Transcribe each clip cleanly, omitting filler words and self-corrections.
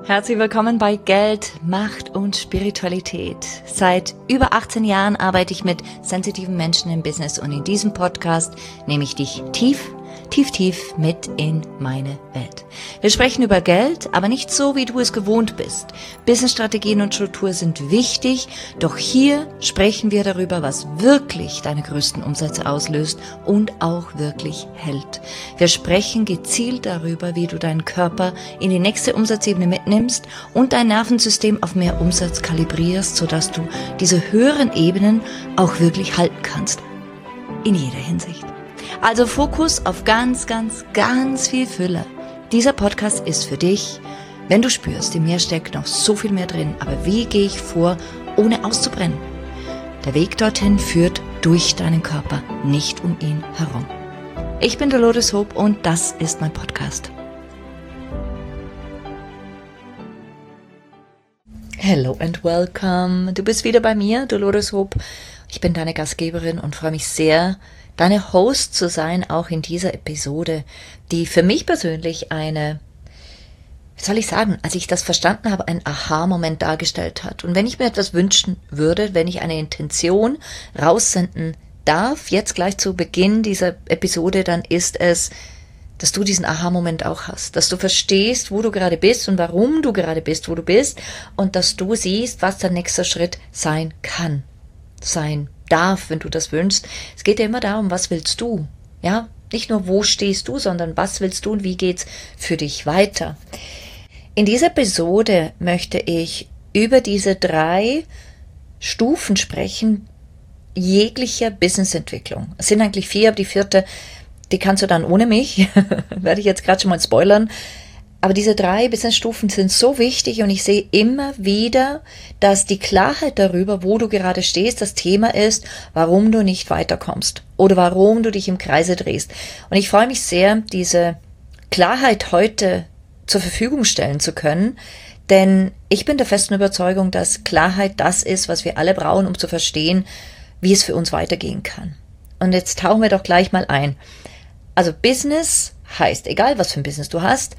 Herzlich willkommen bei Geld, Macht und Spiritualität. Seit über 18 Jahren arbeite ich mit sensitiven Menschen im Business und in diesem Podcast nehme ich dich tief mit in meine Welt. Wir sprechen über Geld, aber nicht so, wie du es gewohnt bist. Businessstrategien und Struktur sind wichtig, doch hier sprechen wir darüber, was wirklich deine größten Umsätze auslöst und auch wirklich hält. Wir sprechen gezielt darüber, wie du deinen Körper in die nächste Umsatzebene mitnimmst und dein Nervensystem auf mehr Umsatz kalibrierst, sodass du diese höheren Ebenen auch wirklich halten kannst. In jeder Hinsicht. Also Fokus auf ganz viel Fülle. Dieser Podcast ist für dich, wenn du spürst, in mir steckt noch so viel mehr drin. Aber wie gehe ich vor, ohne auszubrennen? Der Weg dorthin führt durch deinen Körper, nicht um ihn herum. Ich bin Dolores Hope und das ist mein Podcast. Hello and welcome. Du bist wieder bei mir, Dolores Hope. Ich bin deine Gastgeberin und freue mich sehr, deine Host zu sein, auch in dieser Episode, die für mich persönlich als ich das verstanden habe, ein Aha-Moment dargestellt hat. Und wenn ich mir etwas wünschen würde, wenn ich eine Intention raussenden darf, jetzt gleich zu Beginn dieser Episode, dann ist es, dass du diesen Aha-Moment auch hast, dass du verstehst, wo du gerade bist und warum du gerade bist, wo du bist und dass du siehst, was der nächste Schritt sein kann, sein darf, wenn du das wünschst. Es geht ja immer darum, was willst du? Ja, nicht nur wo stehst du, sondern was willst du und wie geht's für dich weiter? In dieser Episode möchte ich über diese 3 Stufen sprechen, jeglicher Businessentwicklung. Es sind eigentlich 4, aber die 4., die kannst du dann ohne mich, werde ich jetzt gerade schon mal spoilern. Aber diese 3 Businessstufen sind so wichtig und ich sehe immer wieder, dass die Klarheit darüber, wo du gerade stehst, das Thema ist, warum du nicht weiterkommst oder warum du dich im Kreise drehst. Und ich freue mich sehr, diese Klarheit heute zur Verfügung stellen zu können, denn ich bin der festen Überzeugung, dass Klarheit das ist, was wir alle brauchen, um zu verstehen, wie es für uns weitergehen kann. Und jetzt tauchen wir doch gleich mal ein. Also Business heißt, egal was für ein Business du hast,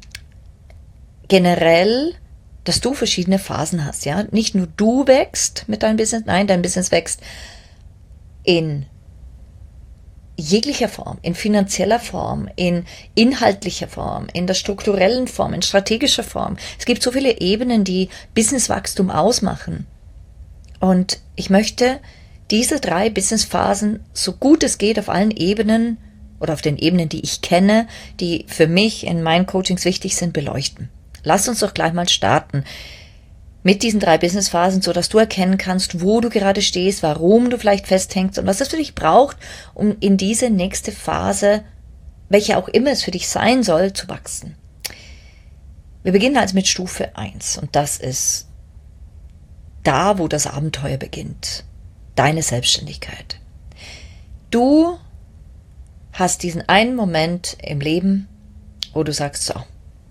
generell, dass du verschiedene Phasen hast, ja. Nicht nur du wächst mit deinem Business, nein, dein Business wächst in jeglicher Form, in finanzieller Form, in inhaltlicher Form, in der strukturellen Form, in strategischer Form. Es gibt so viele Ebenen, die Businesswachstum ausmachen. Und ich möchte diese 3 Businessphasen, so gut es geht, auf allen Ebenen oder auf den Ebenen, die ich kenne, die für mich in meinen Coachings wichtig sind, beleuchten. Lass uns doch gleich mal starten mit diesen 3 Businessphasen, so dass du erkennen kannst, wo du gerade stehst, warum du vielleicht festhängst und was es für dich braucht, um in diese nächste Phase, welche auch immer es für dich sein soll, zu wachsen. Wir beginnen also mit Stufe 1 und das ist da, wo das Abenteuer beginnt. Deine Selbstständigkeit. Du hast diesen einen Moment im Leben, wo du sagst, so,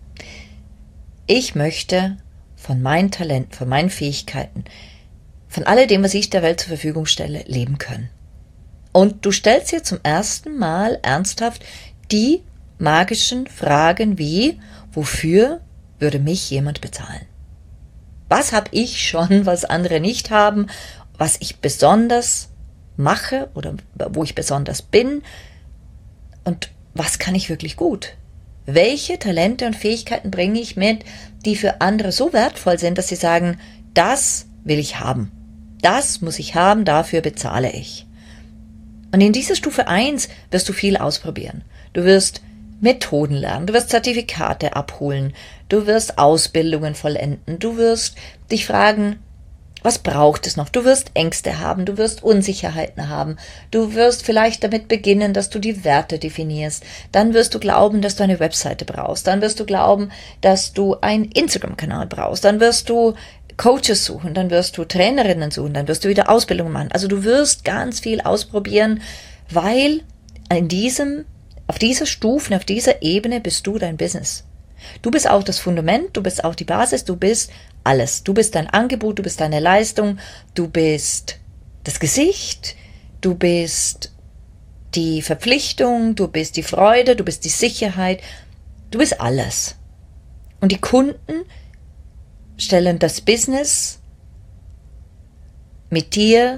ich möchte von meinen Talenten, von meinen Fähigkeiten, von alledem, was ich der Welt zur Verfügung stelle, leben können. Und du stellst dir zum ersten Mal ernsthaft die magischen Fragen wie, wofür würde mich jemand bezahlen? Was habe ich schon, was andere nicht haben, was ich besonders mache oder wo ich besonders bin und was kann ich wirklich gut? Welche Talente und Fähigkeiten bringe ich mit, die für andere so wertvoll sind, dass sie sagen, das will ich haben. Das muss ich haben, dafür bezahle ich. Und in dieser Stufe 1 wirst du viel ausprobieren. Du wirst Methoden lernen, du wirst Zertifikate abholen, du wirst Ausbildungen vollenden, du wirst dich fragen, was braucht es noch? Du wirst Ängste haben, du wirst Unsicherheiten haben, du wirst vielleicht damit beginnen, dass du die Werte definierst, dann wirst du glauben, dass du eine Webseite brauchst, dann wirst du glauben, dass du einen Instagram-Kanal brauchst, dann wirst du Coaches suchen, dann wirst du Trainerinnen suchen, dann wirst du wieder Ausbildungen machen. Also du wirst ganz viel ausprobieren, weil auf dieser Stufe, auf dieser Ebene bist du dein Business. Du bist auch das Fundament, du bist auch die Basis, du bist alles. Du bist dein Angebot, du bist deine Leistung, du bist das Gesicht, du bist die Verpflichtung, du bist die Freude, du bist die Sicherheit, du bist alles. Und die Kunden stellen das Business mit dir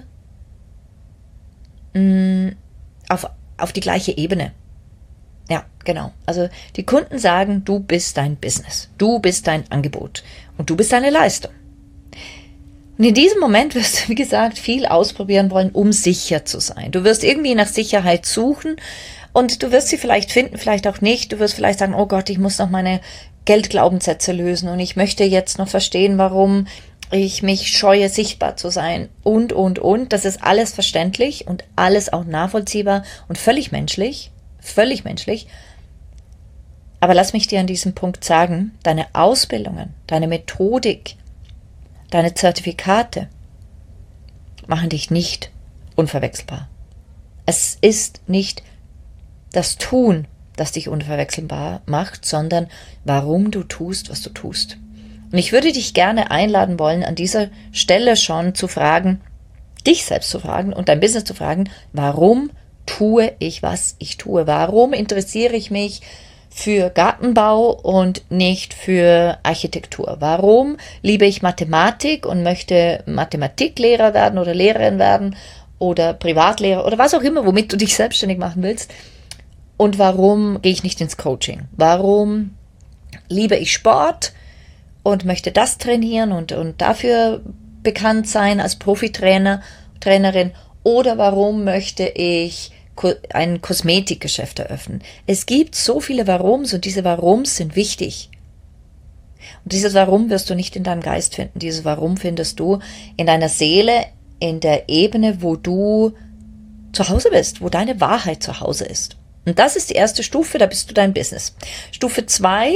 auf die gleiche Ebene. Ja, genau. Also die Kunden sagen, du bist dein Business, du bist dein Angebot und du bist deine Leistung. Und in diesem Moment wirst du, wie gesagt, viel ausprobieren wollen, um sicher zu sein. Du wirst irgendwie nach Sicherheit suchen und du wirst sie vielleicht finden, vielleicht auch nicht. Du wirst vielleicht sagen, oh Gott, ich muss noch meine Geldglaubenssätze lösen und ich möchte jetzt noch verstehen, warum ich mich scheue, sichtbar zu sein und. Das ist alles verständlich und alles auch nachvollziehbar und völlig menschlich. Völlig menschlich. Aber lass mich dir an diesem Punkt sagen, deine Ausbildungen, deine Methodik, deine Zertifikate machen dich nicht unverwechselbar. Es ist nicht das Tun, das dich unverwechselbar macht, sondern warum du tust, was du tust. Und ich würde dich gerne einladen wollen, an dieser Stelle schon zu fragen, dich selbst zu fragen und dein Business zu fragen, warum tue ich, was ich tue? Warum interessiere ich mich für Gartenbau und nicht für Architektur? Warum liebe ich Mathematik und möchte Mathematiklehrer werden oder Lehrerin werden oder Privatlehrer oder was auch immer, womit du dich selbstständig machen willst? Und warum gehe ich nicht ins Coaching? Warum liebe ich Sport und möchte das trainieren und dafür bekannt sein als Profitrainer, Trainerin? Oder warum möchte ich ein Kosmetikgeschäft eröffnen? Es gibt so viele Warums und diese Warums sind wichtig. Und dieses Warum wirst du nicht in deinem Geist finden. Dieses Warum findest du in deiner Seele, in der Ebene, wo du zu Hause bist, wo deine Wahrheit zu Hause ist. Und das ist die erste Stufe, da bist du dein Business. Stufe 2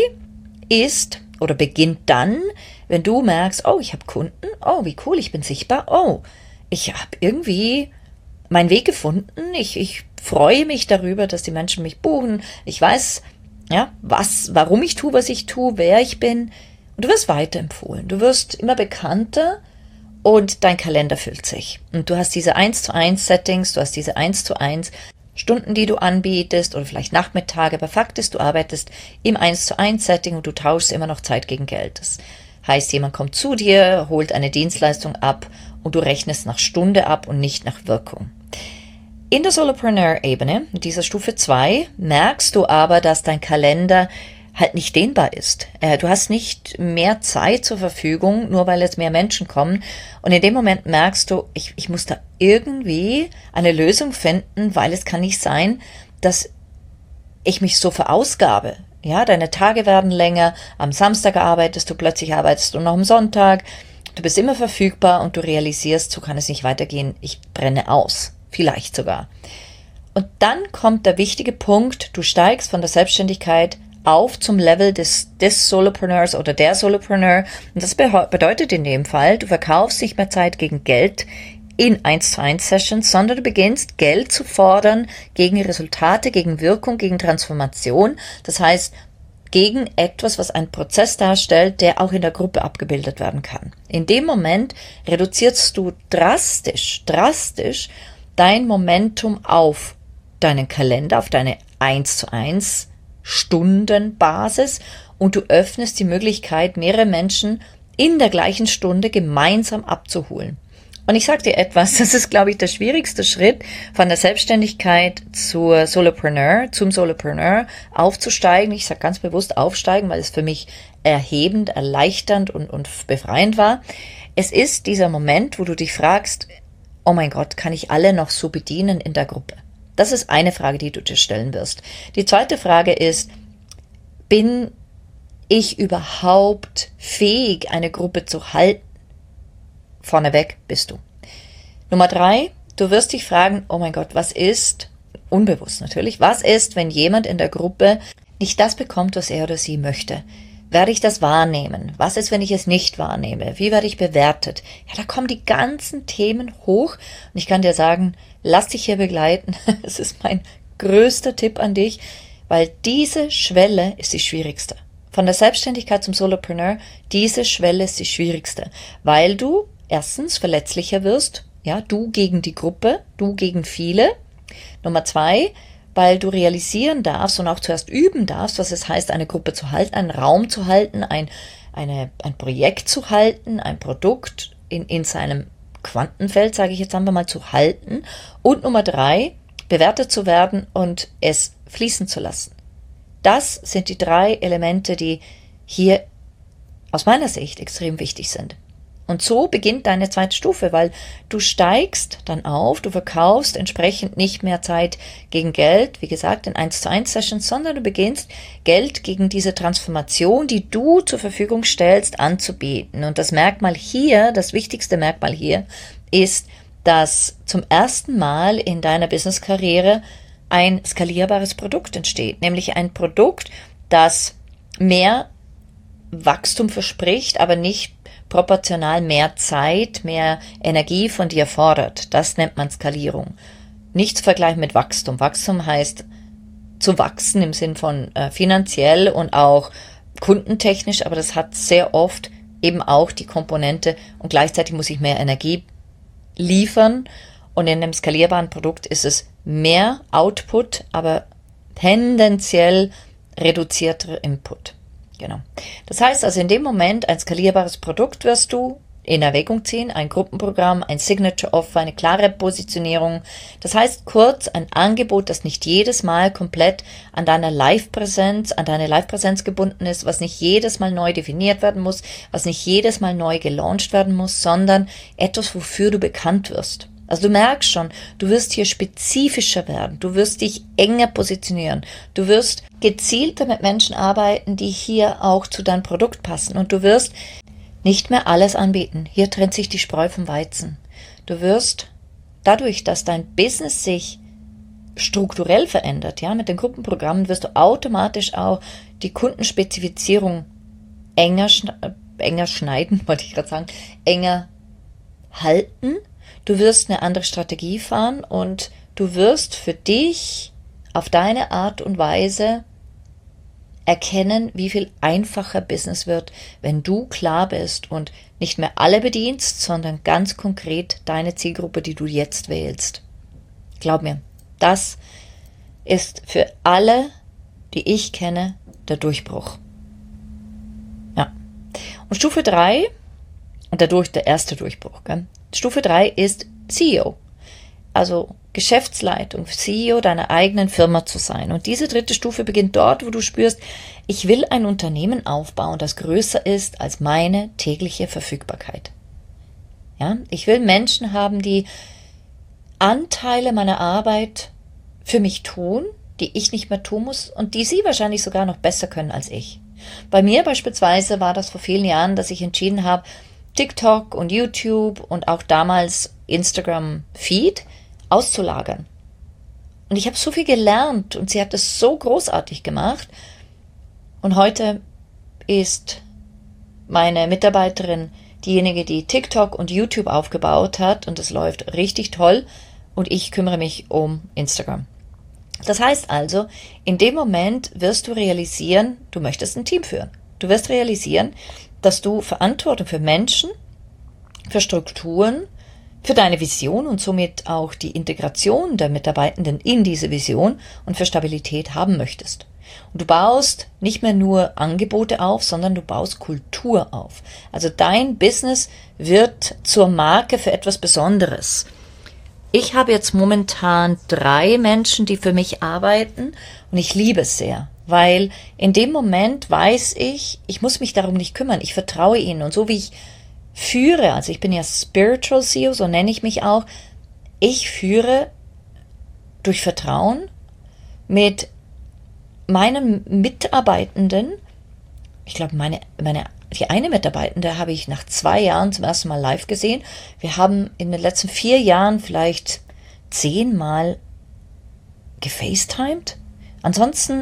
ist oder beginnt dann, wenn du merkst, oh, ich habe Kunden, oh, wie cool, ich bin sichtbar, oh, ich habe irgendwie meinen Weg gefunden, ich freue mich darüber, dass die Menschen mich buchen, ich weiß, ja, warum ich tue, was ich tue, wer ich bin, und du wirst weiterempfohlen, du wirst immer bekannter und dein Kalender füllt sich. Und du hast diese 1:1 Settings, du hast diese 1:1 Stunden, die du anbietest oder vielleicht Nachmittage, aber Fakt ist, du arbeitest im 1:1 Setting und du tauschst immer noch Zeit gegen Geld. Das heißt, jemand kommt zu dir, holt eine Dienstleistung ab und du rechnest nach Stunde ab und nicht nach Wirkung. In der Solopreneur-Ebene, in dieser Stufe 2, merkst du aber, dass dein Kalender halt nicht dehnbar ist. Du hast nicht mehr Zeit zur Verfügung, nur weil jetzt mehr Menschen kommen. Und in dem Moment merkst du, ich muss da irgendwie eine Lösung finden, weil es kann nicht sein, dass ich mich so verausgabe. Ja, deine Tage werden länger, am Samstag arbeitest du, plötzlich arbeitest du noch am Sonntag. Du bist immer verfügbar und du realisierst, so kann es nicht weitergehen, ich brenne aus. Vielleicht sogar. Und dann kommt der wichtige Punkt, du steigst von der Selbstständigkeit auf zum Level des Solopreneurs oder der Solopreneur. Und das bedeutet in dem Fall, du verkaufst nicht mehr Zeit gegen Geld in 1:1 Sessions, sondern du beginnst Geld zu fordern gegen Resultate, gegen Wirkung, gegen Transformation. Das heißt, gegen etwas, was einen Prozess darstellt, der auch in der Gruppe abgebildet werden kann. In dem Moment reduzierst du drastisch dein Momentum auf deinen Kalender, auf deine 1:1 Stundenbasis und du öffnest die Möglichkeit, mehrere Menschen in der gleichen Stunde gemeinsam abzuholen. Und ich sage dir etwas, das ist, glaube ich, der schwierigste Schritt von der Selbstständigkeit zum Solopreneur aufzusteigen. Ich sage ganz bewusst aufsteigen, weil es für mich erhebend, erleichternd und befreiend war. Es ist dieser Moment, wo du dich fragst, oh mein Gott, kann ich alle noch so bedienen in der Gruppe? Das ist eine Frage, die du dir stellen wirst. Die zweite Frage ist, bin ich überhaupt fähig, eine Gruppe zu halten? Vorneweg bist du. Nummer 3, du wirst dich fragen, oh mein Gott, was ist, unbewusst natürlich, was ist, wenn jemand in der Gruppe nicht das bekommt, was er oder sie möchte? Werde ich das wahrnehmen? Was ist, wenn ich es nicht wahrnehme? Wie werde ich bewertet? Ja, da kommen die ganzen Themen hoch. Und ich kann dir sagen, lass dich hier begleiten. Das ist mein größter Tipp an dich, weil diese Schwelle ist die schwierigste. Von der Selbstständigkeit zum Solopreneur, diese Schwelle ist die schwierigste, weil du erstens verletzlicher wirst, ja, du gegen die Gruppe, du gegen viele. Nummer 2, weil du realisieren darfst und auch zuerst üben darfst, was es heißt, eine Gruppe zu halten, einen Raum zu halten, ein Projekt zu halten, ein Produkt in seinem Quantenfeld, sage ich jetzt einfach mal, zu halten. Und Nummer 3, bewertet zu werden und es fließen zu lassen. Das sind die 3 Elemente, die hier aus meiner Sicht extrem wichtig sind. Und so beginnt deine zweite Stufe, weil du steigst dann auf, du verkaufst entsprechend nicht mehr Zeit gegen Geld, wie gesagt, in 1:1 Sessions, sondern du beginnst Geld gegen diese Transformation, die du zur Verfügung stellst, anzubieten. Und das Merkmal hier, das wichtigste Merkmal hier, ist, dass zum ersten Mal in deiner Business-Karriere ein skalierbares Produkt entsteht, nämlich ein Produkt, das mehr Wachstum verspricht, aber nicht proportional mehr Zeit, mehr Energie von dir fordert. Das nennt man Skalierung. Nicht zu vergleichen mit Wachstum. Wachstum heißt zu wachsen im Sinn von finanziell und auch kundentechnisch, aber das hat sehr oft eben auch die Komponente und gleichzeitig muss ich mehr Energie liefern und in einem skalierbaren Produkt ist es mehr Output, aber tendenziell reduzierter Input. Genau. Das heißt also, in dem Moment ein skalierbares Produkt wirst du in Erwägung ziehen, ein Gruppenprogramm, ein Signature Offer, eine klare Positionierung. Das heißt kurz ein Angebot, das nicht jedes Mal komplett an deine Live-Präsenz gebunden ist, was nicht jedes Mal neu definiert werden muss, was nicht jedes Mal neu gelauncht werden muss, sondern etwas, wofür du bekannt wirst. Also du merkst schon, du wirst hier spezifischer werden, du wirst dich enger positionieren, du wirst gezielter mit Menschen arbeiten, die hier auch zu deinem Produkt passen und du wirst nicht mehr alles anbieten. Hier trennt sich die Spreu vom Weizen. Du wirst dadurch, dass dein Business sich strukturell verändert, ja, mit den Gruppenprogrammen wirst du automatisch auch die Kundenspezifizierung enger schneiden, wollte ich gerade sagen, enger halten. Du wirst eine andere Strategie fahren und du wirst für dich auf deine Art und Weise erkennen, wie viel einfacher Business wird, wenn du klar bist und nicht mehr alle bedienst, sondern ganz konkret deine Zielgruppe, die du jetzt wählst. Glaub mir, das ist für alle, die ich kenne, der Durchbruch. Ja. Und Stufe 3, und dadurch der erste Durchbruch, gell? Stufe 3 ist CEO, also Geschäftsleitung, CEO deiner eigenen Firma zu sein. Und diese 3. Stufe beginnt dort, wo du spürst, ich will ein Unternehmen aufbauen, das größer ist als meine tägliche Verfügbarkeit. Ja, ich will Menschen haben, die Anteile meiner Arbeit für mich tun, die ich nicht mehr tun muss und die sie wahrscheinlich sogar noch besser können als ich. Bei mir beispielsweise war das vor vielen Jahren, dass ich entschieden habe, TikTok und YouTube und auch damals Instagram Feed auszulagern. Und ich habe so viel gelernt und sie hat es so großartig gemacht. Und heute ist meine Mitarbeiterin diejenige, die TikTok und YouTube aufgebaut hat und es läuft richtig toll und ich kümmere mich um Instagram. Das heißt also, in dem Moment wirst du realisieren, du möchtest ein Team führen. Du wirst realisieren, dass du Verantwortung für Menschen, für Strukturen, für deine Vision und somit auch die Integration der Mitarbeitenden in diese Vision und für Stabilität haben möchtest. Und du baust nicht mehr nur Angebote auf, sondern du baust Kultur auf. Also dein Business wird zur Marke für etwas Besonderes. Ich habe jetzt momentan 3 Menschen, die für mich arbeiten und ich liebe es sehr. Weil in dem Moment weiß ich muss mich darum nicht kümmern, ich vertraue ihnen. Und so wie ich führe, also ich bin ja Spiritual CEO, so nenne ich mich auch, ich führe durch Vertrauen mit meinen Mitarbeitenden. Ich glaube, die eine Mitarbeitende habe ich nach 2 Jahren zum ersten Mal live gesehen. Wir haben in den letzten 4 Jahren vielleicht 10 Mal gefacetimed. Ansonsten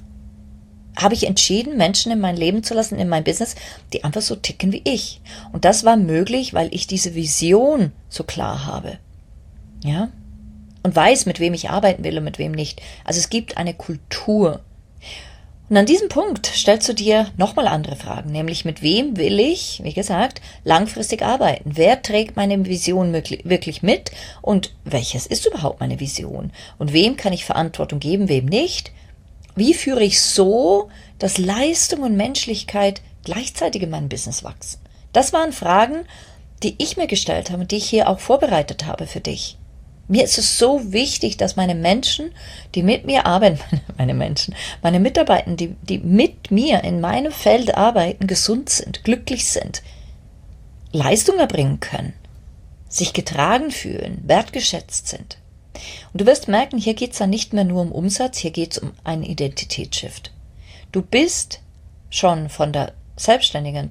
habe ich entschieden, Menschen in mein Leben zu lassen, in mein Business, die einfach so ticken wie ich. Und das war möglich, weil ich diese Vision so klar habe. Ja? Und weiß, mit wem ich arbeiten will und mit wem nicht. Also es gibt eine Kultur. Und an diesem Punkt stellst du dir nochmal andere Fragen, nämlich mit wem will ich, wie gesagt, langfristig arbeiten? Wer trägt meine Vision wirklich mit? Und welches ist überhaupt meine Vision? Und wem kann ich Verantwortung geben, wem nicht? Wie führe ich so, dass Leistung und Menschlichkeit gleichzeitig in meinem Business wachsen? Das waren Fragen, die ich mir gestellt habe und die ich hier auch vorbereitet habe für dich. Mir ist es so wichtig, dass meine Menschen, die mit mir arbeiten, meine Mitarbeiter, die mit mir in meinem Feld arbeiten, gesund sind, glücklich sind, Leistung erbringen können, sich getragen fühlen, wertgeschätzt sind. Und du wirst merken, hier geht es dann nicht mehr nur um Umsatz, hier geht es um einen Identitätsshift. Du bist schon vom Selbstständigen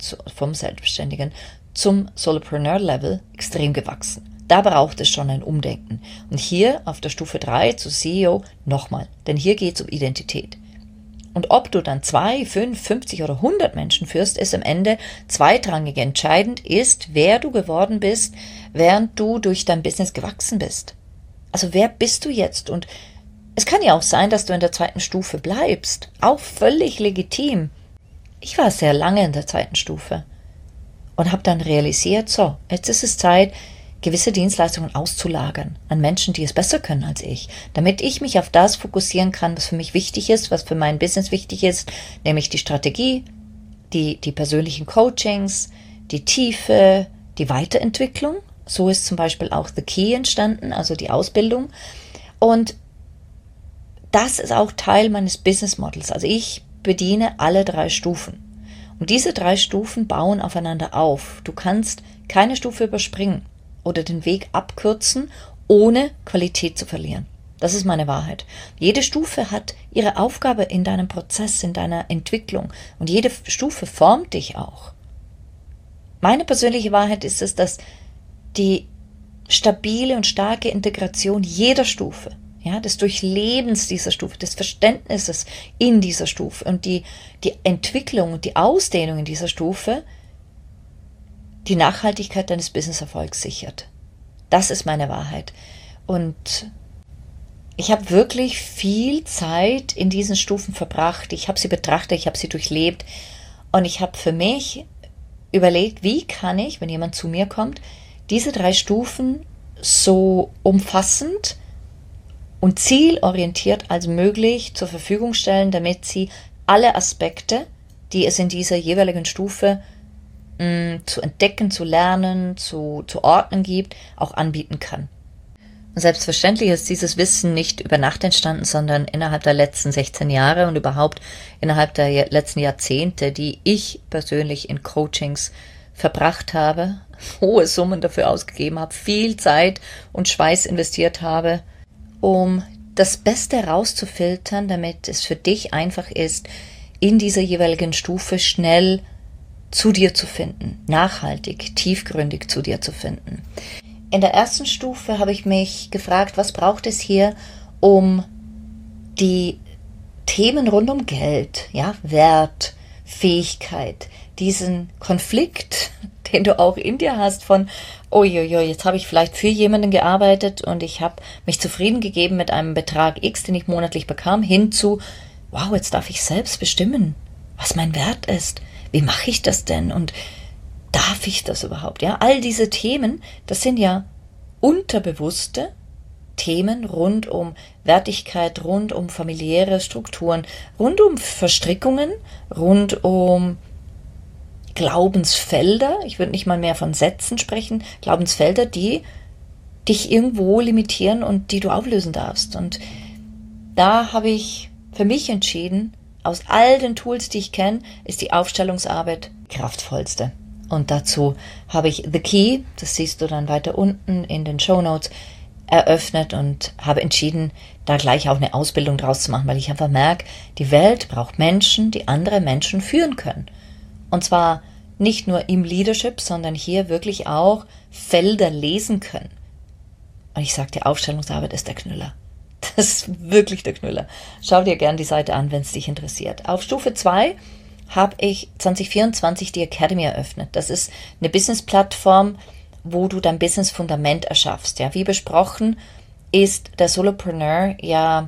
zum Solopreneur-Level extrem gewachsen. Da braucht es schon ein Umdenken. Und hier auf der Stufe 3 zu CEO nochmal, denn hier geht es um Identität. Und ob du dann 2, 5, 50 oder 100 Menschen führst, ist am Ende zweitrangig. Entscheidend ist, wer du geworden bist, während du durch dein Business gewachsen bist. Also wer bist du jetzt? Und es kann ja auch sein, dass du in der 2. Stufe bleibst. Auch völlig legitim. Ich war sehr lange in der 2. Stufe und habe dann realisiert, so, jetzt ist es Zeit, gewisse Dienstleistungen auszulagern an Menschen, die es besser können als ich, damit ich mich auf das fokussieren kann, was für mich wichtig ist, was für mein Business wichtig ist, nämlich die Strategie, die persönlichen Coachings, die Tiefe, die Weiterentwicklung. So ist zum Beispiel auch The Key entstanden, also die Ausbildung. Und das ist auch Teil meines Business Models. Also ich bediene alle 3 Stufen. Und diese 3 Stufen bauen aufeinander auf. Du kannst keine Stufe überspringen oder den Weg abkürzen, ohne Qualität zu verlieren. Das ist meine Wahrheit. Jede Stufe hat ihre Aufgabe in deinem Prozess, in deiner Entwicklung. Und jede Stufe formt dich auch. Meine persönliche Wahrheit ist es, dass die stabile und starke Integration jeder Stufe, ja, des Durchlebens dieser Stufe, des Verständnisses in dieser Stufe und die Entwicklung und die Ausdehnung in dieser Stufe die Nachhaltigkeit deines Businesserfolgs sichert. Das ist meine Wahrheit. Und ich habe wirklich viel Zeit in diesen Stufen verbracht. Ich habe sie betrachtet, ich habe sie durchlebt und ich habe für mich überlegt, wie kann ich, wenn jemand zu mir kommt, diese 3 Stufen so umfassend und zielorientiert als möglich zur Verfügung stellen, damit sie alle Aspekte, die es in dieser jeweiligen Stufe zu entdecken, zu lernen, zu ordnen gibt, auch anbieten kann. Und selbstverständlich ist dieses Wissen nicht über Nacht entstanden, sondern innerhalb der letzten 16 Jahre und überhaupt innerhalb der letzten Jahrzehnte, die ich persönlich in Coachings verbracht habe, hohe Summen dafür ausgegeben habe, viel Zeit und Schweiß investiert habe, um das Beste herauszufiltern, damit es für dich einfach ist, in dieser jeweiligen Stufe schnell zu dir zu finden, nachhaltig, tiefgründig zu dir zu finden. In der 1. Stufe habe ich mich gefragt, was braucht es hier, um die Themen rund um Geld, ja, Wert, Fähigkeit, diesen Konflikt, den du auch in dir hast von, uiuiui, jetzt habe ich vielleicht für jemanden gearbeitet und ich habe mich zufrieden gegeben mit einem Betrag X, den ich monatlich bekam, hin zu, wow, jetzt darf ich selbst bestimmen, was mein Wert ist. Wie mache ich das denn? Und darf ich das überhaupt? Ja, all diese Themen, das sind ja unterbewusste Themen rund um Wertigkeit, rund um familiäre Strukturen, rund um Verstrickungen, rund um Glaubensfelder. Ich würde nicht mal mehr von Sätzen sprechen. Glaubensfelder, die dich irgendwo limitieren und die du auflösen darfst. Und da habe ich für mich entschieden, aus all den Tools, die ich kenne, ist die Aufstellungsarbeit kraftvollste. Und dazu habe ich The Key, das siehst du dann weiter unten in den Shownotes, eröffnet und habe entschieden, da gleich auch eine Ausbildung draus zu machen, weil ich einfach merke, die Welt braucht Menschen, die andere Menschen führen können. Und zwar nicht nur im Leadership, sondern hier wirklich auch Felder lesen können. Und ich sage, die Aufstellungsarbeit ist der Knüller. Das ist wirklich der Knüller. Schau dir gerne die Seite an, wenn es dich interessiert. Auf Stufe 2 habe ich 2024 die Academy eröffnet. Das ist eine Business-Plattform, wo du dein Business-Fundament erschaffst. Ja, wie besprochen ist der Solopreneur ja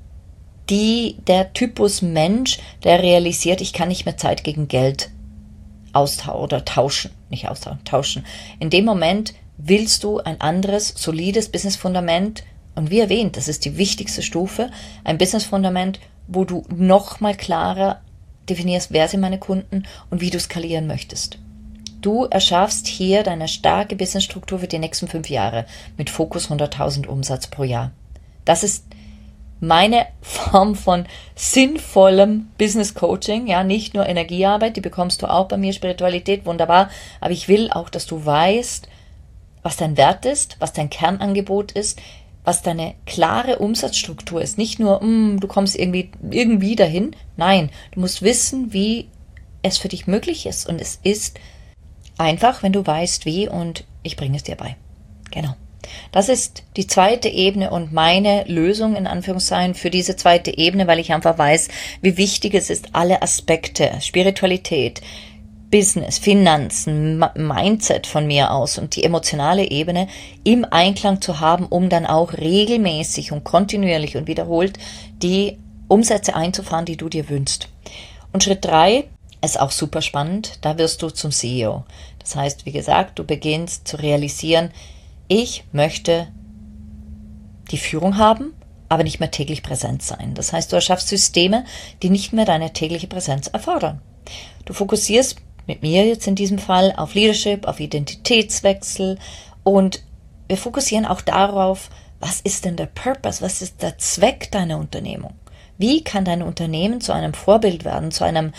der Typus Mensch, der realisiert, ich kann nicht mehr Zeit gegen Geld tauschen. In dem Moment willst du ein anderes, solides Business-Fundament. Und wie erwähnt, das ist die wichtigste Stufe, ein Business-Fundament, wo du noch mal klarer definierst, wer sind meine Kunden und wie du skalieren möchtest. Du erschaffst hier deine starke Businessstruktur für die nächsten 5 Jahre mit Fokus 100.000 Umsatz pro Jahr. Das ist meine Form von sinnvollem Business Coaching, ja, nicht nur Energiearbeit, die bekommst du auch bei mir, Spiritualität, wunderbar, aber ich will auch, dass du weißt, was dein Wert ist, was dein Kernangebot ist, was deine klare Umsatzstruktur ist. Nicht nur, du kommst irgendwie dahin, nein, du musst wissen, wie es für dich möglich ist und es ist einfach, wenn du weißt, wie, und ich bringe es dir bei. Genau. Das ist die zweite Ebene und meine Lösung in Anführungszeichen für diese zweite Ebene, weil ich einfach weiß, wie wichtig es ist, alle Aspekte, Spiritualität, Business, Finanzen, Mindset von mir aus und die emotionale Ebene im Einklang zu haben, um dann auch regelmäßig und kontinuierlich und wiederholt die Umsätze einzufahren, die du dir wünschst. Und Schritt 3 ist auch super spannend, da wirst du zum CEO. Das heißt, wie gesagt, du beginnst zu realisieren, ich möchte die Führung haben, aber nicht mehr täglich präsent sein. Das heißt, du erschaffst Systeme, die nicht mehr deine tägliche Präsenz erfordern. Du fokussierst mit mir jetzt in diesem Fall auf Leadership, auf Identitätswechsel und wir fokussieren auch darauf, was ist denn der Purpose, was ist der Zweck deiner Unternehmung? Wie kann dein Unternehmen zu einem Vorbild werden, zu einem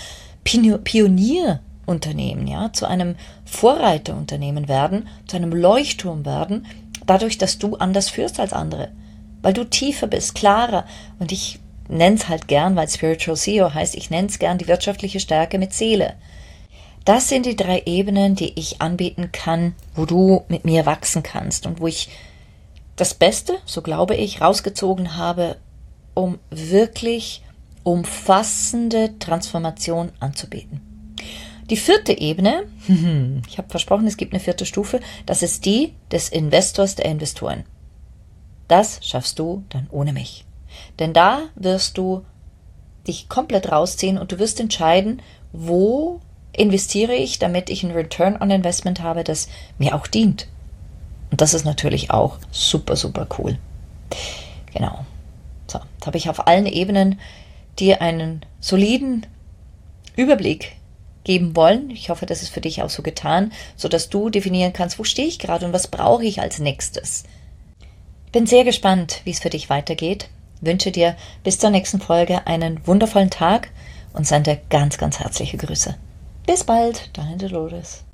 Pionierunternehmen, ja, zu einem Vorreiterunternehmen werden, zu einem Leuchtturm werden, dadurch, dass du anders führst als andere, weil du tiefer bist, klarer und ich nenne es halt gern, weil Spiritual CEO heißt, ich nenne es gern die wirtschaftliche Stärke mit Seele. Das sind die 3 Ebenen, die ich anbieten kann, wo du mit mir wachsen kannst und wo ich das Beste, so glaube ich, rausgezogen habe, um wirklich umfassende Transformation anzubieten. Die 4. Ebene, ich habe versprochen, es gibt eine 4. Stufe, das ist die des Investors, der Investoren. Das schaffst du dann ohne mich. Denn da wirst du dich komplett rausziehen und du wirst entscheiden, wo investiere ich, damit ich einen Return on Investment habe, das mir auch dient. Und das ist natürlich auch super, super cool. Genau. So, jetzt habe ich auf allen Ebenen dir einen soliden Überblick geben wollen. Ich hoffe, das ist für dich auch so getan, sodass du definieren kannst, wo stehe ich gerade und was brauche ich als nächstes. Ich bin sehr gespannt, wie es für dich weitergeht. Ich wünsche dir bis zur nächsten Folge einen wundervollen Tag und sende ganz, ganz herzliche Grüße. Bis bald, deine Dolores.